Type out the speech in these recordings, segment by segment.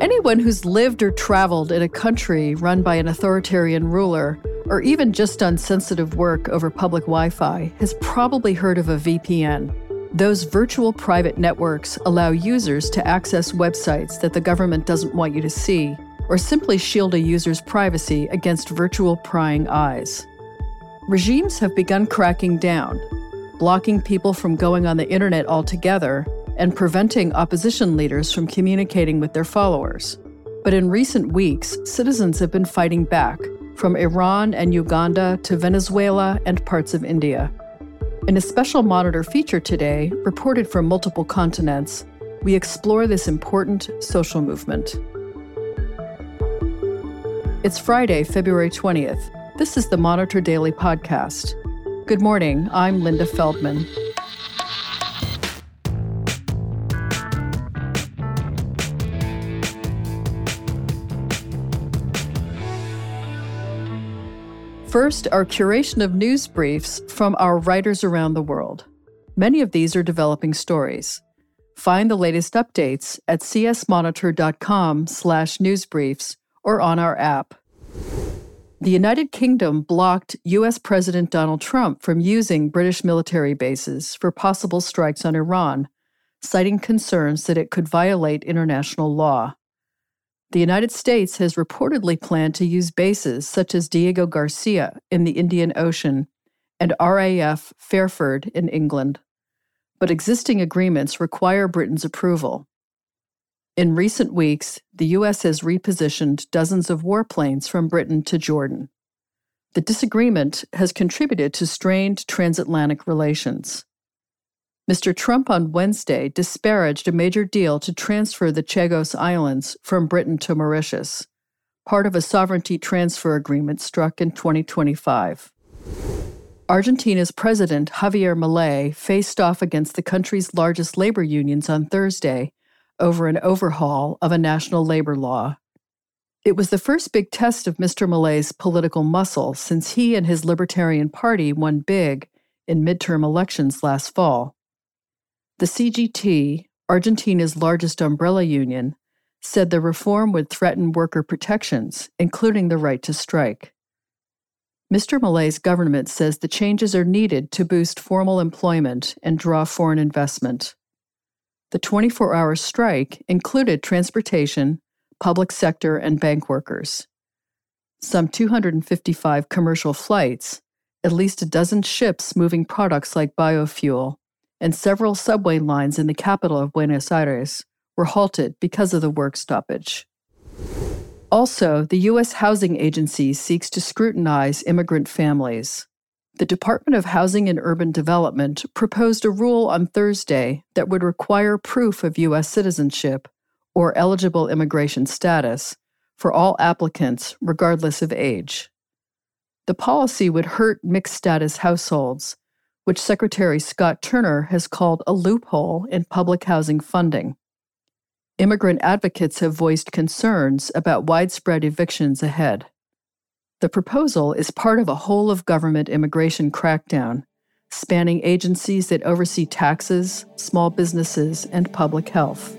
Anyone who's lived or traveled in a country run by an authoritarian ruler, or even just done sensitive work over public Wi-Fi, has probably heard of a VPN. Those virtual private networks allow users to access websites that the government doesn't want you to see, or simply shield a user's privacy against virtual prying eyes. Regimes have begun cracking down, blocking people from going on the internet altogether and preventing opposition leaders from communicating with their followers. But in recent weeks, citizens have been fighting back, from Iran and Uganda to Venezuela and parts of India. In a special Monitor feature today, reported from multiple continents, we explore this important social movement. It's Friday, February 20th. This is the Monitor Daily Podcast. Good morning, I'm Linda Feldman. First, our curation of news briefs from our writers around the world. Many of these are developing stories. Find the latest updates at csmonitor.com/newsbriefs or on our app. The United Kingdom blocked U.S. President Donald Trump from using British military bases for possible strikes on Iran, citing concerns that it could violate international law. The United States has reportedly planned to use bases such as Diego Garcia in the Indian Ocean and RAF Fairford in England. But existing agreements require Britain's approval. In recent weeks, the U.S. has repositioned dozens of warplanes from Britain to Jordan. The disagreement has contributed to strained transatlantic relations. Mr. Trump on Wednesday disparaged a major deal to transfer the Chagos Islands from Britain to Mauritius, part of a sovereignty transfer agreement struck in 2025. Argentina's President Javier Milei faced off against the country's largest labor unions on Thursday over an overhaul of a national labor law. It was the first big test of Mr. Milei's political muscle since he and his Libertarian Party won big in midterm elections last fall. The CGT, Argentina's largest umbrella union, said the reform would threaten worker protections, including the right to strike. Mr. Milei's government says the changes are needed to boost formal employment and draw foreign investment. The 24-hour strike included transportation, public sector, and bank workers. Some 255 commercial flights, at least a dozen ships moving products like biofuel, and several subway lines in the capital of Buenos Aires were halted because of the work stoppage. Also, the U.S. Housing Agency seeks to scrutinize immigrant families. The Department of Housing and Urban Development proposed a rule on Thursday that would require proof of U.S. citizenship or eligible immigration status for all applicants, regardless of age. The policy would hurt mixed-status households, which Secretary Scott Turner has called a loophole in public housing funding. Immigrant advocates have voiced concerns about widespread evictions ahead. The proposal is part of a whole-of-government immigration crackdown, spanning agencies that oversee taxes, small businesses, and public health.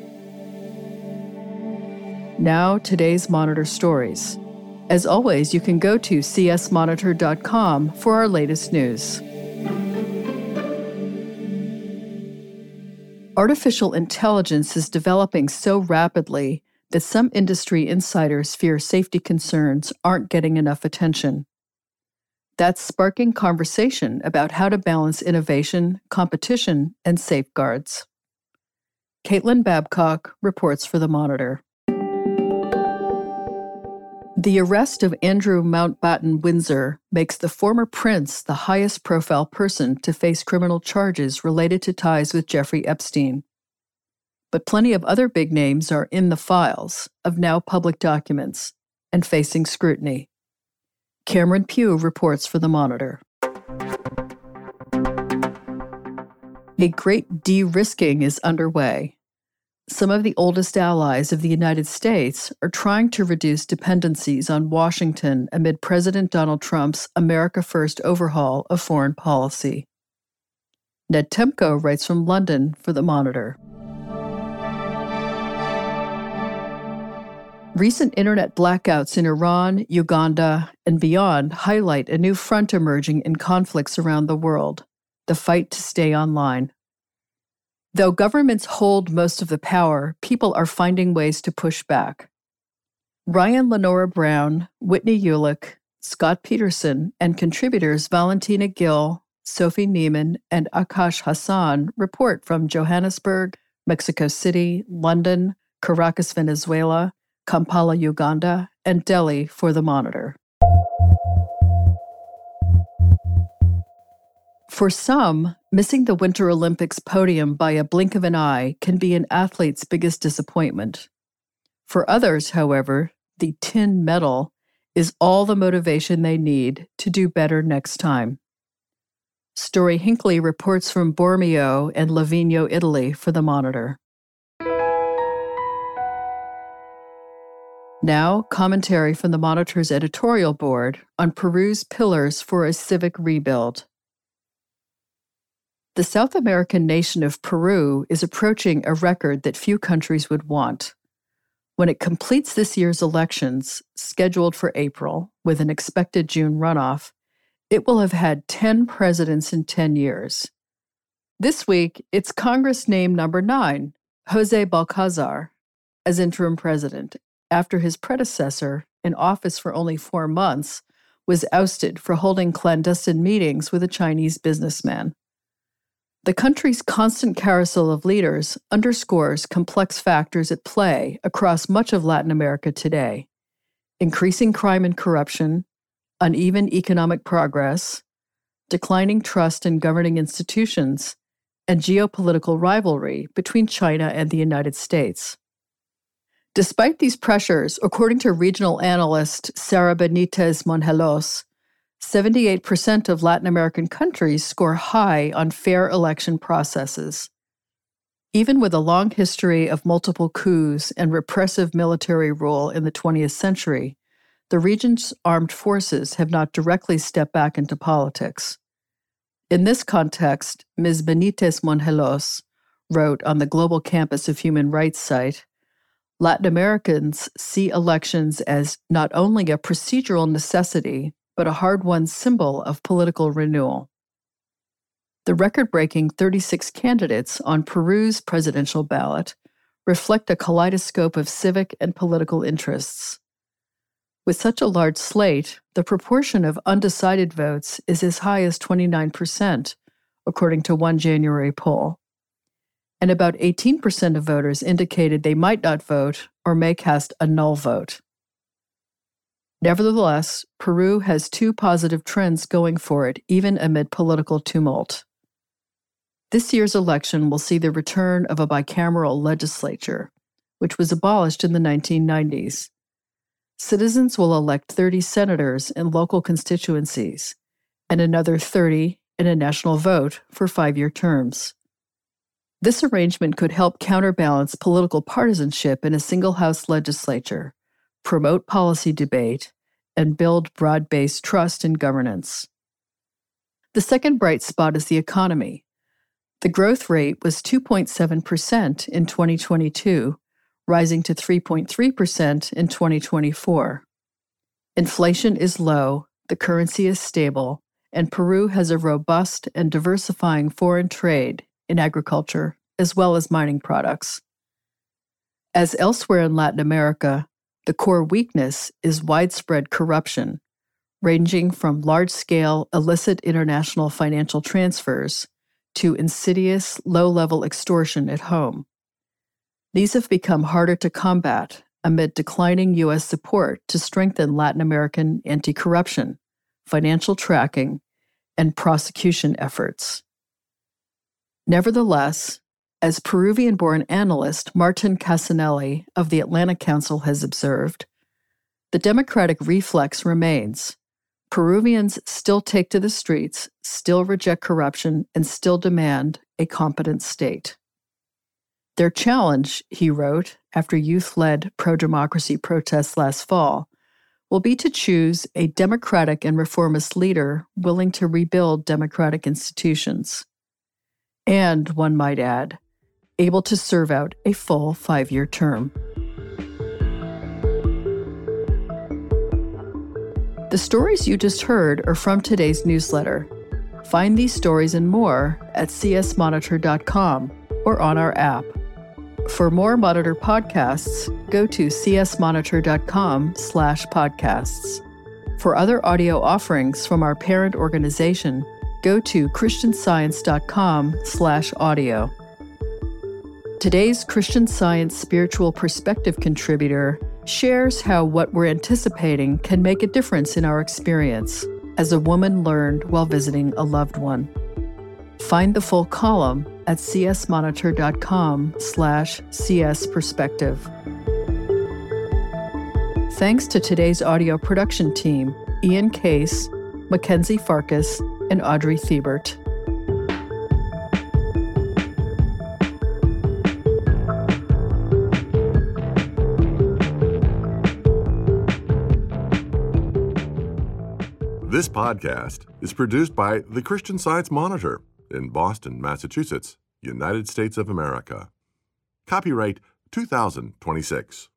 Now, today's Monitor stories. As always, you can go to csmonitor.com for our latest news. Artificial intelligence is developing so rapidly that some industry insiders fear safety concerns aren't getting enough attention. That's sparking conversation about how to balance innovation, competition, and safeguards. Caitlin Babcock reports for The Monitor. The arrest of Andrew Mountbatten Windsor makes the former prince the highest-profile person to face criminal charges related to ties with Jeffrey Epstein. But plenty of other big names are in the files of now public documents and facing scrutiny. Cameron Pugh reports for The Monitor. A great de-risking is underway. Some of the oldest allies of the United States are trying to reduce dependencies on Washington amid President Donald Trump's America First overhaul of foreign policy. Ned Temko writes from London for The Monitor. Recent internet blackouts in Iran, Uganda, and beyond highlight a new front emerging in conflicts around the world: the fight to stay online. Though governments hold most of the power, people are finding ways to push back. Ryan Lenora Brown, Whitney Ulick, Scott Peterson, and contributors Valentina Gill, Sophie Neiman, and Akash Hassan report from Johannesburg, Mexico City, London, Caracas, Venezuela, Kampala, Uganda, and Delhi for The Monitor. For some, missing the Winter Olympics podium by a blink of an eye can be an athlete's biggest disappointment. For others, however, the tin medal is all the motivation they need to do better next time. Story Hinckley reports from Bormio and Livigno, Italy for The Monitor. Now, commentary from The Monitor's editorial board on Peru's pillars for a civic rebuild. The South American nation of Peru is approaching a record that few countries would want. When it completes this year's elections, scheduled for April, with an expected June runoff, it will have had 10 presidents in 10 years. This week, its Congress named number 9, Jose Balcazar, as interim president, after his predecessor, in office for only 4 months, was ousted for holding clandestine meetings with a Chinese businessman. The country's constant carousel of leaders underscores complex factors at play across much of Latin America today: increasing crime and corruption, uneven economic progress, declining trust in governing institutions, and geopolitical rivalry between China and the United States. Despite these pressures, according to regional analyst Sara Benitez Mongelos, 78% of Latin American countries score high on fair election processes. Even with a long history of multiple coups and repressive military rule in the 20th century, the region's armed forces have not directly stepped back into politics. In this context, Ms. Benitez Mongelos wrote on the Global Campus of Human Rights site, Latin Americans see elections as not only a procedural necessity, but a hard-won symbol of political renewal. The record-breaking 36 candidates on Peru's presidential ballot reflect a kaleidoscope of civic and political interests. With such a large slate, the proportion of undecided votes is as high as 29%, according to one January poll. And about 18% of voters indicated they might not vote or may cast a null vote. Nevertheless, Peru has 2 positive trends going for it, even amid political tumult. This year's election will see the return of a bicameral legislature, which was abolished in the 1990s. Citizens will elect 30 senators in local constituencies and another 30 in a national vote for 5-year terms. This arrangement could help counterbalance political partisanship in a single-house legislature, promote policy debate, and build broad-based trust in governance. The second bright spot is the economy. The growth rate was 2.7% in 2022, rising to 3.3% in 2024. Inflation is low, the currency is stable, and Peru has a robust and diversifying foreign trade in agriculture as well as mining products. As elsewhere in Latin America, the core weakness is widespread corruption, ranging from large-scale illicit international financial transfers to insidious low-level extortion at home. These have become harder to combat amid declining U.S. support to strengthen Latin American anti-corruption, financial tracking, and prosecution efforts. Nevertheless, as Peruvian-born analyst Martin Casanelli of the Atlantic Council has observed, the democratic reflex remains. Peruvians still take to the streets, still reject corruption, and still demand a competent state. Their challenge, he wrote, after youth-led pro-democracy protests last fall, will be to choose a democratic and reformist leader willing to rebuild democratic institutions. And, one might add, able to serve out a full 5-year term. The stories you just heard are from today's newsletter. Find these stories and more at csmonitor.com or on our app. For more Monitor podcasts, go to csmonitor.com/podcasts. For other audio offerings from our parent organization, go to christianscience.com/audio. Today's Christian Science Spiritual Perspective contributor shares how what we're anticipating can make a difference in our experience, as a woman learned while visiting a loved one. Find the full column at csmonitor.com/csperspective. Thanks to today's audio production team, Ian Case, Mackenzie Farkas, and Audrey Thiebert. This podcast is produced by the Christian Science Monitor in Boston, Massachusetts, United States of America. Copyright 2026.